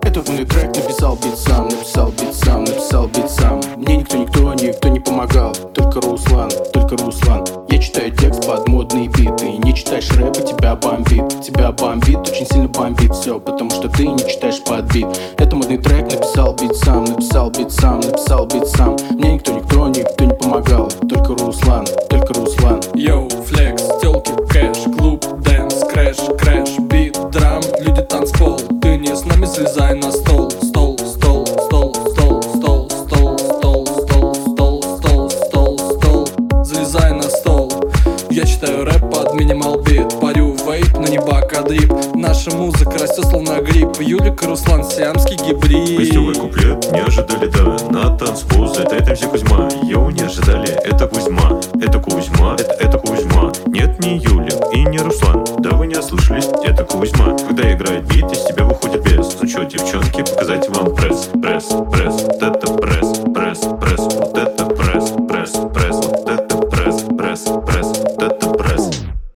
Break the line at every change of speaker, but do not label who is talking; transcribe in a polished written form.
Этот умный трек написал бит сам, написал бит сам, написал бит сам. Мне никто не помогал, только Руслан. Я читаю текст под модные биты. Не читаешь рэп, и тебя бомбит, очень сильно бомбит все, потому что ты не читаешь под бит. Это модный трек, написал бит сам, написал бит сам, написал бит сам. Мне никто не помогал, только Руслан.
Йоу, флекс, тёлки, кэш, клуб, дэнс, крэш, бит, драм, люди, танцпол. Ты не с нами, слезай на стол. Залезай на стол. Я читаю рэп под минимал бит. Парю вейп, на неба кадрип. Наша музыка растет словно гриб. Юлик и Руслан, сиамский гибрид.
Веселый куплет, не ожидали, да. На танцпол залетает MC Кузьма. Йоу, не ожидали, это Кузьма. Это Кузьма. Нет, не Юлик и не Руслан. Да вы не ослышались, это Кузьма. Когда играет бит, из тебя выходит бес. Ну чё, девчонки, показать вам пресс. Это пресс.